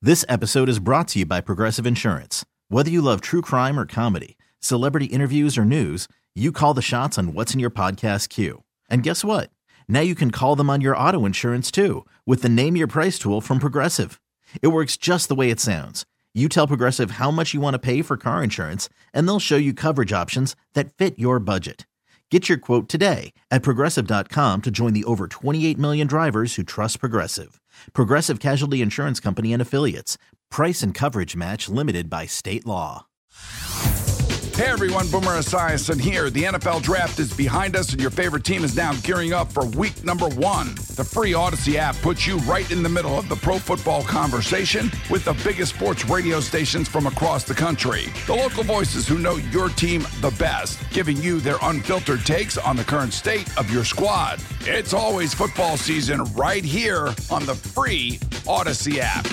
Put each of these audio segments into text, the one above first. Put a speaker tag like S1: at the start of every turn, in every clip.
S1: This episode is brought to you by Progressive Insurance. Whether you love true crime or comedy, celebrity interviews or news, you call the shots on what's in your podcast queue. And guess what? Now you can call them on your auto insurance too with the Name Your Price tool from Progressive. It works just the way it sounds. You tell Progressive how much you want to pay for car insurance, and they'll show you coverage options that fit your budget. Get your quote today at Progressive.com to join the over 28 million drivers who trust Progressive. Progressive Casualty Insurance Company and Affiliates. Price and coverage match limited by state law.
S2: Hey everyone, Boomer Esiason here. The NFL Draft is behind us and your favorite team is now gearing up for week number 1. The free Odyssey app puts you right in the middle of the pro football conversation with the biggest sports radio stations from across the country. The local voices who know your team the best, giving you their unfiltered takes on the current state of your squad. It's always football season right here on the free Odyssey app.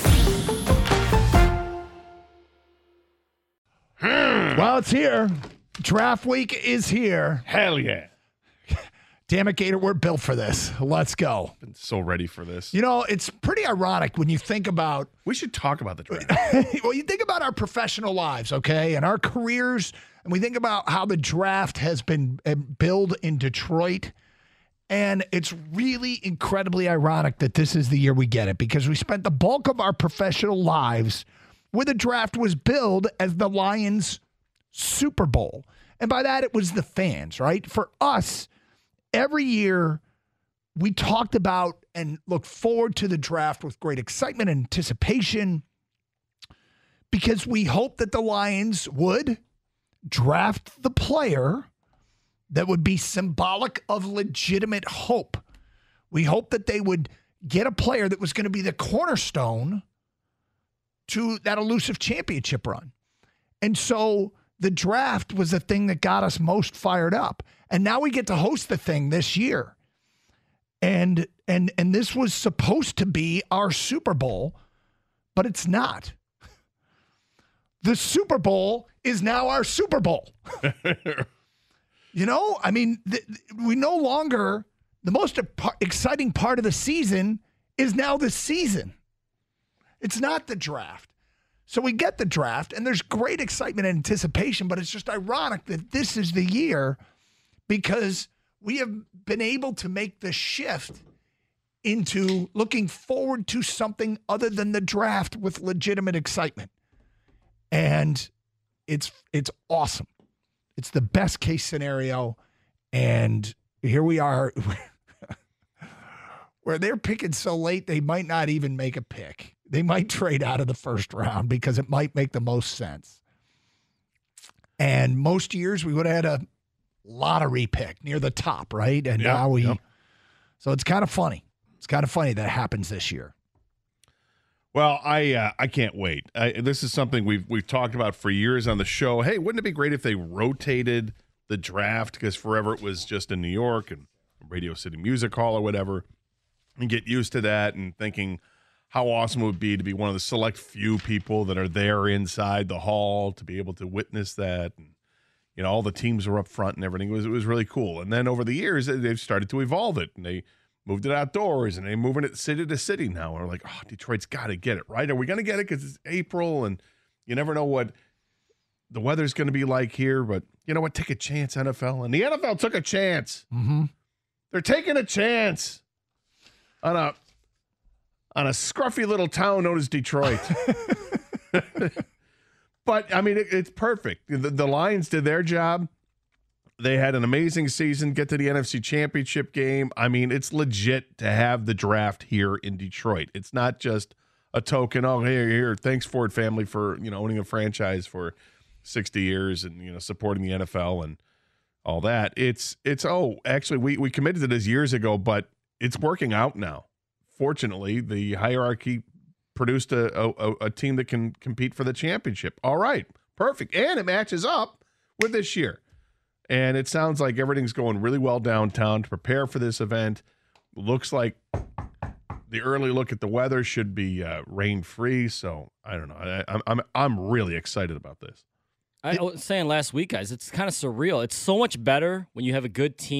S3: Well, it's here. Draft week is here.
S4: Hell yeah.
S3: Damn it, Gator, we're built for this. Let's go.
S4: Been so ready for this.
S3: You know, it's pretty ironic when you think about...
S4: We should talk about the draft.
S3: Well, you think about our professional lives, okay, and our careers, and we think about how the draft has been billed in Detroit, and it's really incredibly ironic that this is the year we get it, because we spent the bulk of our professional lives where the draft was billed as the Lions' Super Bowl. And by that, it was the fans, right? For us, every year we talked about and looked forward to the draft with great excitement and anticipation because we hoped that the Lions would draft the player that would be symbolic of legitimate hope. We hoped that they would get a player that was going to be the cornerstone to that elusive championship run. And so the draft was the thing that got us most fired up. And now we get to host the thing this year. And this was supposed to be our Super Bowl, but it's not. The Super Bowl is now our Super Bowl. You know, I mean, we no longer, the most exciting part of the season is now the season. It's not the draft. So we get the draft, and there's great excitement and anticipation, but it's just ironic that this is the year because we have been able to make the shift into looking forward to something other than the draft with legitimate excitement. And it's awesome. It's the best case scenario, and here we are where they're picking so late they might not even make a pick. They might trade out of the first round because it might make the most sense. And most years we would have had a lottery pick near the top, right? And now so it's kind of funny. It's kind of funny that happens this year.
S4: Well, I can't wait. This is something we've talked about for years on the show. Hey, wouldn't it be great if they rotated the draft? Because forever it was just in New York and Radio City Music Hall or whatever, and get used to that and thinking how awesome it would be to be one of the select few people that are there inside the hall to be able to witness that. And, you know, all the teams were up front and everything. It was really cool. And then over the years, they've started to evolve it. And they moved it outdoors, and they're moving it city to city now. And we're like, oh, Detroit's got to get it, right? Are we going to get it because it's April, and you never know what the weather's going to be like here. But you know what? Take a chance, NFL. And the NFL took a chance.
S3: Mm-hmm.
S4: They're taking a chance on a scruffy little town known as Detroit. But, I mean, it's perfect. The Lions did their job. They had an amazing season, get to the NFC Championship game. I mean, it's legit to have the draft here in Detroit. It's not just a token, oh, here, thanks Ford family for, owning a franchise for 60 years and, supporting the NFL and all that. It's actually, we committed to this years ago, but it's working out now. Fortunately, the hierarchy produced a team that can compete for the championship. All right, perfect. And it matches up with this year. And it sounds like everything's going really well downtown to prepare for this event. Looks like the early look at the weather should be rain-free. So I don't know. I'm really excited about this.
S5: I was saying last week, guys, it's kind of surreal. It's so much better when you have a good team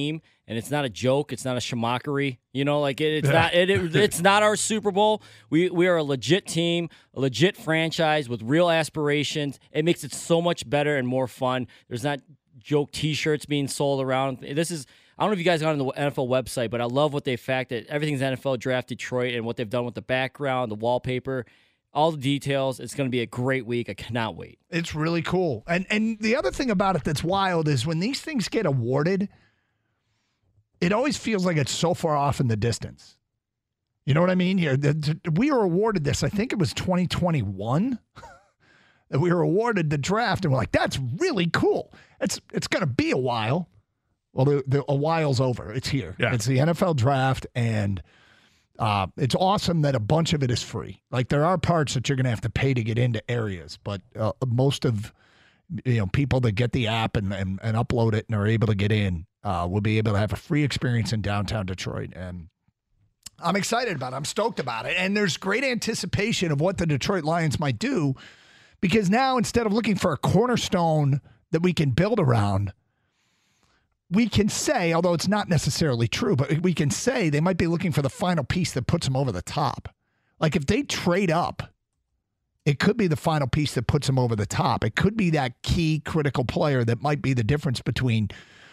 S5: and it's not a joke. It's not a schmockery. It's not our Super Bowl. We are a legit team, a legit franchise with real aspirations. It makes it so much better and more fun. There's not joke T-shirts being sold around. I don't know if you guys got on the NFL website, but I love what they fact that everything's NFL Draft Detroit and what they've done with the background, the wallpaper, all the details. It's going to be a great week. I cannot wait.
S3: It's really cool. And the other thing about it that's wild is when these things get awarded, it always feels like it's so far off in the distance. You know what I mean? We were awarded this, I think it was 2021, that we were awarded the draft, and we're like, that's really cool. It's going to be a while. Well, a while's over. It's here. Yeah. It's the NFL draft, and it's awesome that a bunch of it is free. Like, there are parts that you're going to have to pay to get into areas, but most of people that get the app and upload it and are able to get in will be able to have a free experience in downtown Detroit. And I'm excited about it. I'm stoked about it. And there's great anticipation of what the Detroit Lions might do, because now, instead of looking for a cornerstone that we can build around, we can say, although it's not necessarily true, but we can say they might be looking for the final piece that puts them over the top. Like, if they trade up, it could be the final piece that puts them over the top. It could be that key critical player that might be the difference between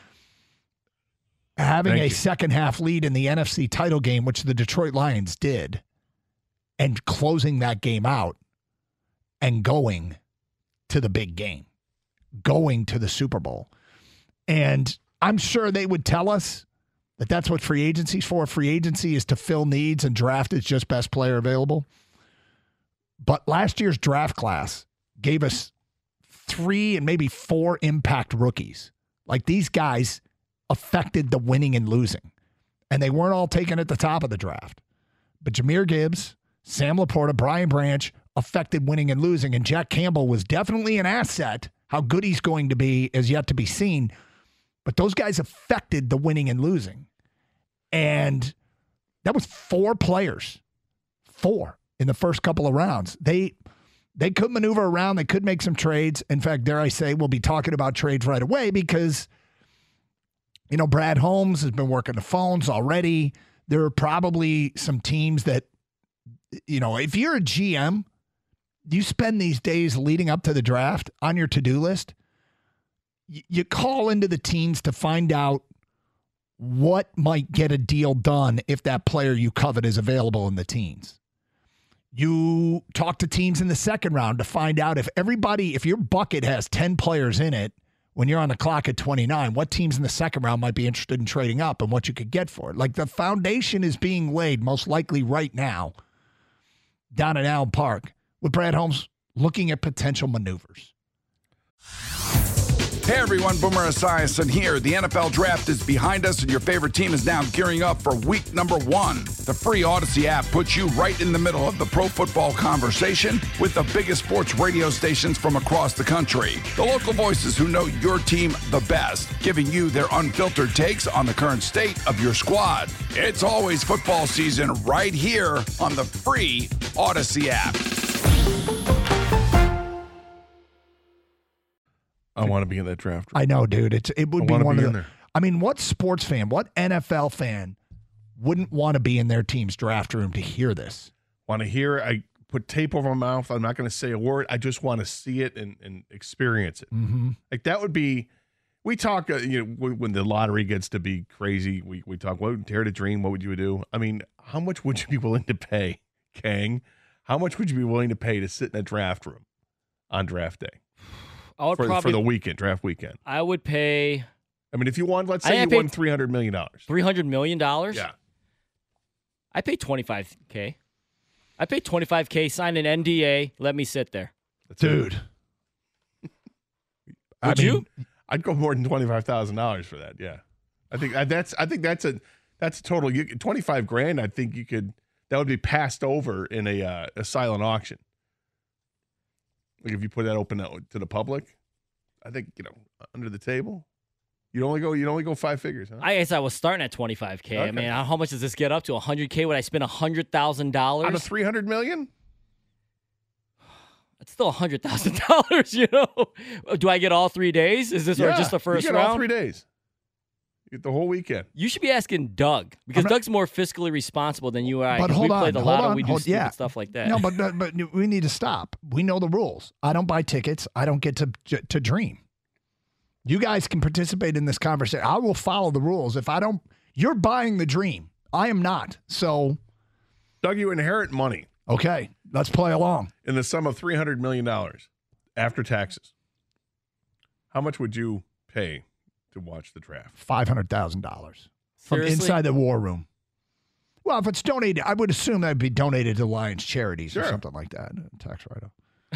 S3: having a second half lead in the NFC title game, which the Detroit Lions did, and closing that game out and going to the big game, going to the Super Bowl. And I'm sure they would tell us that that's what free agency's for. Free agency is to fill needs, and draft is just best player available. But last year's draft class gave us 3 and maybe 4 impact rookies. Like, these guys affected the winning and losing. And they weren't all taken at the top of the draft. But Jahmyr Gibbs, Sam Laporta, Brian Branch affected winning and losing. And Jack Campbell was definitely an asset. How good he's going to be is yet to be seen. But those guys affected the winning and losing. And that was 4 players. 4 in the first couple of rounds. They could maneuver around. They could make some trades. In fact, dare I say, we'll be talking about trades right away because, Brad Holmes has been working the phones already. There are probably some teams that, if you're a GM, you spend these days leading up to the draft on your to-do list. You call into the teams to find out what might get a deal done if that player you covet is available in the teens. You talk to teams in the second round to find out if your bucket has 10 players in it when you're on the clock at 29, what teams in the second round might be interested in trading up and what you could get for it. Like, the foundation is being laid most likely right now down at Allen Park with Brad Holmes looking at potential maneuvers.
S2: Hey everyone, Boomer Esiason here. The NFL draft is behind us and your favorite team is now gearing up for week number 1. The free Odyssey app puts you right in the middle of the pro football conversation with the biggest sports radio stations from across the country. The local voices who know your team the best, giving you their unfiltered takes on the current state of your squad. It's always football season right here on the free Odyssey app.
S4: I want to be in that draft room.
S3: I know, dude. It would be one of the. I mean, what sports fan, what NFL fan wouldn't want to be in their team's draft room to hear this?
S4: Want to hear? I put tape over my mouth. I'm not going to say a word. I just want to see it and experience it.
S3: Mm-hmm.
S4: Like, that would be. We talk. When the lottery gets to be crazy, we talk. What would dare to dream? What would you do? I mean, how much would you be willing to pay, Kang? How much would you be willing to pay to sit in a draft room on draft day?
S5: I would
S4: for the weekend, draft weekend.
S5: I would pay.
S4: I mean, if you won, let's say you won $300 million.
S5: $300 million?
S4: Yeah.
S5: I pay $25K. I pay $25K, sign an NDA, let me sit there.
S3: Dude.
S5: Would you?
S4: I'd go more than $25,000 for that. Yeah. I think that's a total $25,000. I think that would be passed over in a silent auction. Like, if you put that open to the public, I think, under the table, you'd only go 5 figures, huh?
S5: I guess I was starting at $25K. Okay. I mean, how much does this get up to? $100K? Would I spend $100,000?
S4: Out of $300 million?
S5: That's still $100,000, Do I get all 3 days? Is this or just the first
S4: you get
S5: round?
S4: All 3 days. Get the whole weekend.
S5: You should be asking Doug because Doug's more fiscally responsible than you are.
S3: But
S5: we play the lotto, we do stupid stuff like that.
S3: No, but we need to stop. We know the rules. I don't buy tickets. I don't get to dream. You guys can participate in this conversation. I will follow the rules. If I don't, you're buying the dream. I am not. So,
S4: Doug, you inherit money.
S3: Okay, let's play along.
S4: In the sum of $300 million after taxes. How much would you pay to watch the draft?
S3: $500,000 from inside the war room. Well, if it's donated, I would assume that would be donated to Lions Charities or something like that. Tax write-off.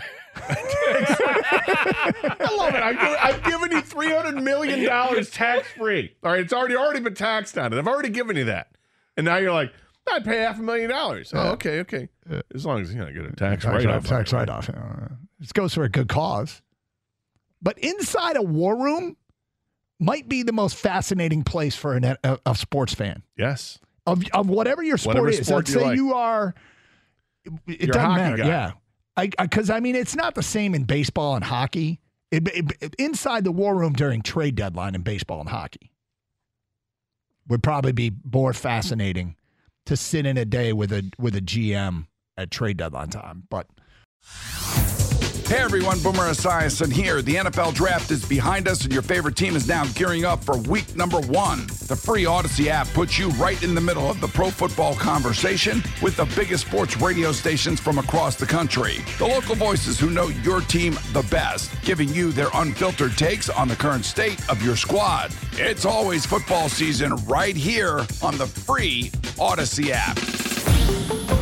S4: I love it. I've given you $300 million tax-free. All right, it's already been taxed on it. I've already given you that. And now you're like, I'd pay $500,000. Oh, okay. As long as you get a tax write-off.
S3: Tax write-off. This goes for a good cause. But inside a war room might be the most fascinating place for a sports fan.
S4: Yes.
S3: Of whatever your sport is. Let's say you are. It doesn't matter. Guy. Yeah. Because, it's not the same in baseball and hockey. Inside the war room during trade deadline in baseball and hockey would probably be more fascinating to sit in a day with a GM at trade deadline time. But
S2: hey everyone, Boomer Esiason here. The NFL draft is behind us and your favorite team is now gearing up for week number 1. The free Odyssey app puts you right in the middle of the pro football conversation with the biggest sports radio stations from across the country. The local voices who know your team the best, giving you their unfiltered takes on the current state of your squad. It's always football season right here on the free Odyssey app.